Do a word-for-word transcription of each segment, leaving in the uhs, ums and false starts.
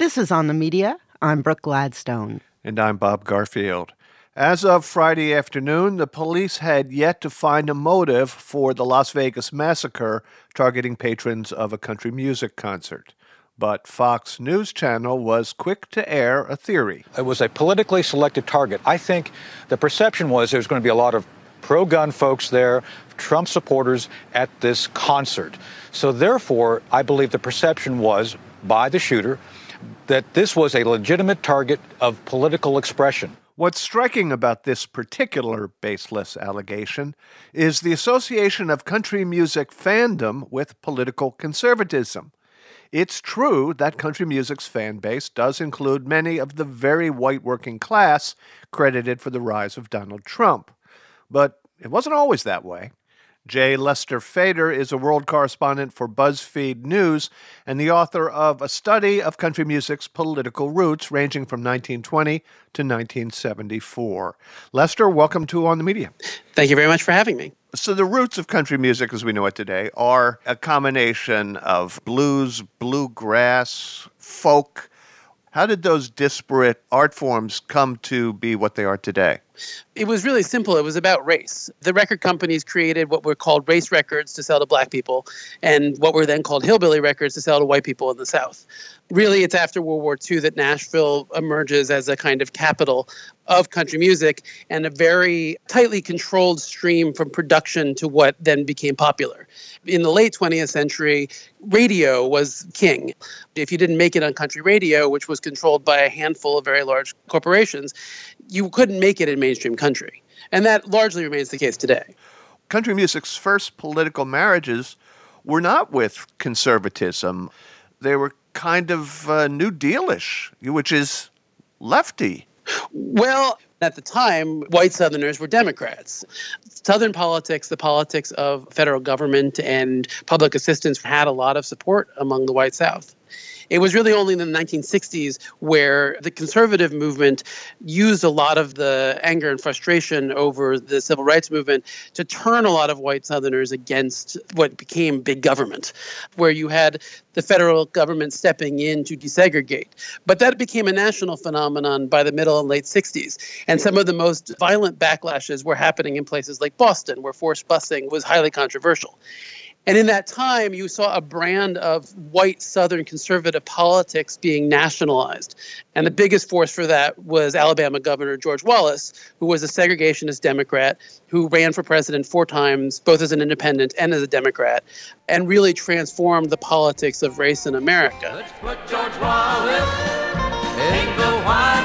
This is On the Media. I'm Brooke Gladstone. And I'm Bob Garfield. As of Friday afternoon, the police had yet to find a motive for the Las Vegas massacre targeting patrons of a country music concert. But Fox News Channel was quick to air a theory. It was a politically selected target. I think the perception was there was going to be a lot of pro-gun folks there, Trump supporters at this concert. So therefore, I believe the perception was by the shooter that this was a legitimate target of political expression. What's striking about this particular baseless allegation is the association of country music fandom with political conservatism. It's true that country music's fan base does include many of the very white working class credited for the rise of Donald Trump. But it wasn't always that way. J. Lester Fader is a world correspondent for BuzzFeed News and the author of a study of country music's political roots ranging from nineteen twenty to nineteen seventy-four. Lester, welcome to On the Media. Thank you very much for having me. So the roots of country music as we know it today are a combination of blues, bluegrass, folk. How did those disparate art forms come to be what they are today? It was really simple. It was about race. The record companies created what were called race records to sell to black people and what were then called hillbilly records to sell to white people in the South. Really, it's after World War Two that Nashville emerges as a kind of capital of country music and a very tightly controlled stream from production to what then became popular. In the late twentieth century, radio was king. If you didn't make it on country radio, which was controlled by a handful of very large corporations, you couldn't make it in mainstream country. And that largely remains the case today. Country music's first political marriages were not with conservatism. They were kind of uh, New Deal-ish, which is lefty. Well, at the time, white Southerners were Democrats. Southern politics, the politics of federal government and public assistance, had a lot of support among the white South. It was really only in the nineteen sixties where the conservative movement used a lot of the anger and frustration over the civil rights movement to turn a lot of white Southerners against what became big government, where you had the federal government stepping in to desegregate. But that became a national phenomenon by the middle and late sixties. And some of the most violent backlashes were happening in places like Boston, where forced busing was highly controversial. And in that time, you saw a brand of white Southern conservative politics being nationalized. And the biggest force for that was Alabama Governor George Wallace, who was a segregationist Democrat who ran for president four times, both as an independent and as a Democrat, and really transformed the politics of race in America. Let's put George Wallace in the White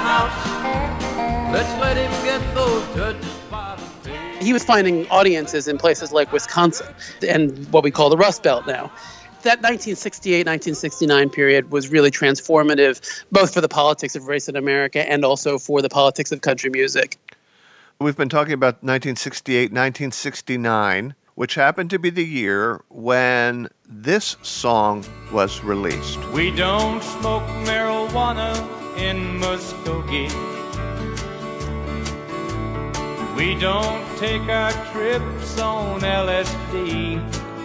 House. Let's let him get those judges by the face. He was finding audiences in places like Wisconsin and what we call the Rust Belt now. That nineteen sixty-eight nineteen sixty-nine period was really transformative, both for the politics of race in America and also for the politics of country music. We've been talking about nineteen sixty-eight nineteen sixty-nine, which happened to be the year when this song was released. We don't smoke marijuana in Muskogee. We don't take our trips on L S D.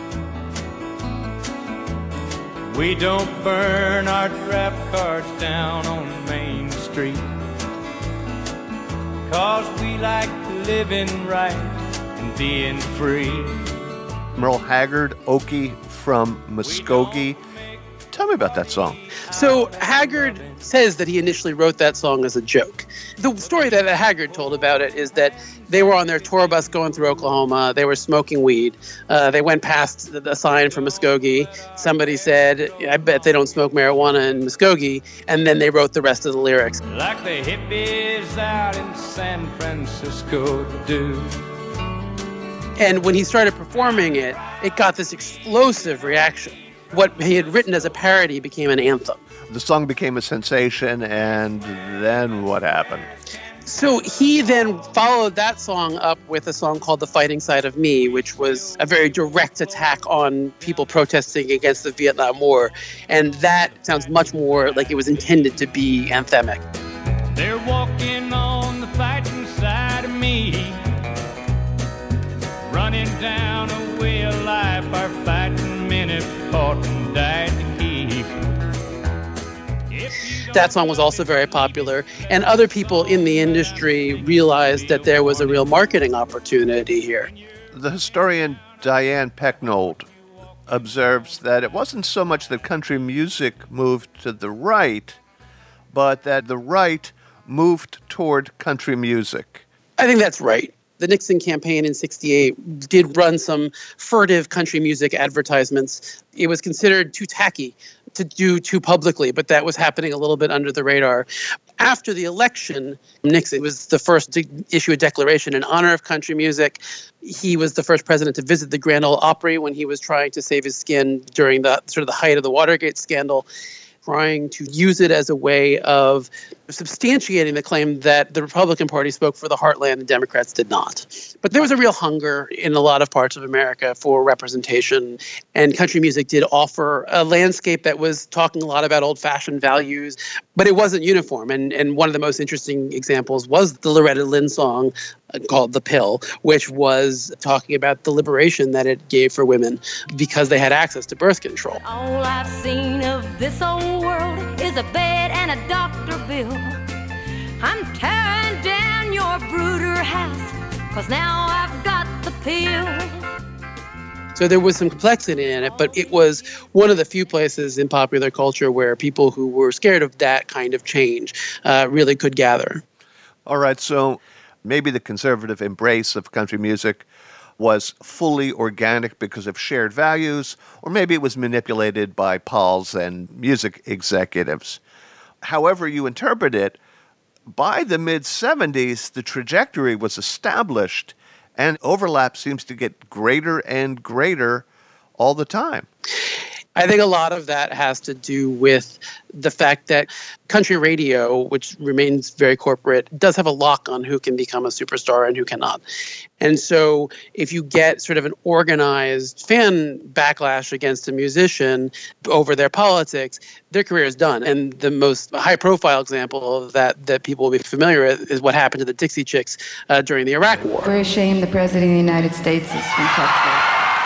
We don't burn our draft cards down on Main Street. 'Cause we like living right and being free. Merle Haggard, Okie from Muskogee. Tell me about that song. So Haggard says that he initially wrote that song as a joke. The story that Haggard told about it is that they were on their tour bus going through Oklahoma. They were smoking weed. Uh, they went past the, the sign from Muskogee. Somebody said, I bet they don't smoke marijuana in Muskogee. And then they wrote the rest of the lyrics. Like the hippies out in San Francisco do. And when he started performing it, it got this explosive reaction. What he had written as a parody became an anthem. The song became a sensation, and then what happened? So he then followed that song up with a song called The Fighting Side of Me, which was a very direct attack on people protesting against the Vietnam War. And that sounds much more like it was intended to be anthemic. They're walking on the fighting side of me, running down a way of life our fighting men have fought and died to keep. That song was also very popular. And other people in the industry realized that there was a real marketing opportunity here. The historian Diane Pecknold observes that it wasn't so much that country music moved to the right, but that the right moved toward country music. I think that's right. The Nixon campaign in sixty-eight did run some furtive country music advertisements. It was considered too tacky to do too publicly, but that was happening a little bit under the radar. After the election, Nixon was the first to issue a declaration in honor of country music. He was the first president to visit the Grand Ole Opry when he was trying to save his skin during the sort of the height of the Watergate scandal, trying to use it as a way of substantiating the claim that the Republican Party spoke for the heartland and Democrats did not. But there was a real hunger in a lot of parts of America for representation, and country music did offer a landscape that was talking a lot about old-fashioned values, but it wasn't uniform. And, and one of the most interesting examples was the Loretta Lynn song called The Pill, which was talking about the liberation that it gave for women because they had access to birth control. All I've seen of this old world is a bed and a doctor bill. I'm tearing down your brooder house, 'cause now I've got the pill. So there was some complexity in it, but it was one of the few places in popular culture where people who were scared of that kind of change uh, really could gather. All right, so maybe the conservative embrace of country music was fully organic because of shared values, or maybe it was manipulated by Pauls and music executives. However you interpret it, by the mid-seventies, the trajectory was established, and overlap seems to get greater and greater all the time. I think a lot of that has to do with the fact that country radio, which remains very corporate, does have a lock on who can become a superstar and who cannot. And so if you get sort of an organized fan backlash against a musician over their politics, their career is done. And the most high-profile example of that that people will be familiar with is what happened to the Dixie Chicks uh, during the Iraq War. We're ashamed the President of the United States is from Texas.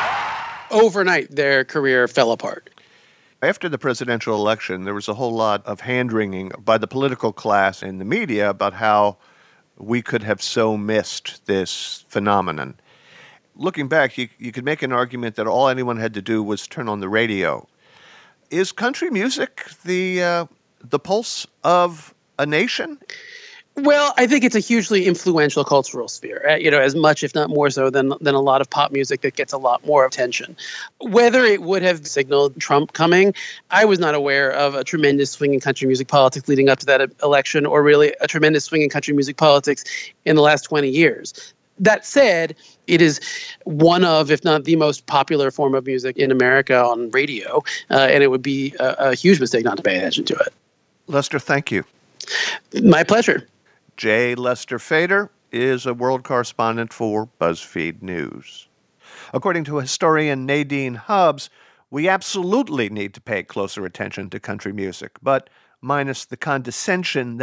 Overnight, their career fell apart. After the presidential election, there was a whole lot of hand-wringing by the political class and the media about how we could have so missed this phenomenon. Looking back, you, you could make an argument that all anyone had to do was turn on the radio. Is country music the uh, the pulse of a nation? Well, I think it's a hugely influential cultural sphere, uh, you know, as much, if not more so, than than a lot of pop music that gets a lot more attention. Whether it would have signaled Trump coming, I was not aware of a tremendous swing in country music politics leading up to that election, or really a tremendous swing in country music politics in the last twenty years. That said, it is one of, if not the most popular form of music in America on radio, uh, and it would be a, a huge mistake not to pay attention to it. Lester, thank you. My pleasure. J. Lester Fader is a world correspondent for BuzzFeed News. According to historian Nadine Hubbs, we absolutely need to pay closer attention to country music, but minus the condescension